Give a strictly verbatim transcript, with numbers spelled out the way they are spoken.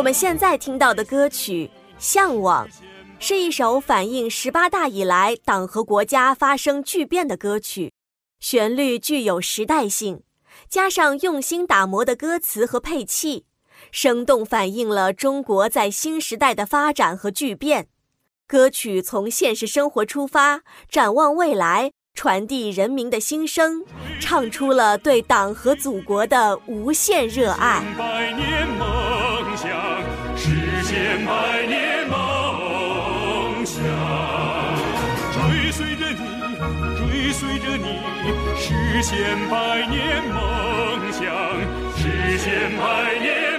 们现在听到的歌曲《向往》是一首反映十八大以来党和国家发生巨变的歌曲，旋律具有时代性，加上用心打磨的歌词和配器，生动反映了中国在新时代的发展和巨变。歌曲从现实生活出发，展望未来，传递人民的心声，唱出了对党和祖国的无限热爱。 百年梦想，实现百年梦想，追随着你，追随着你，实现百年梦想，实现百年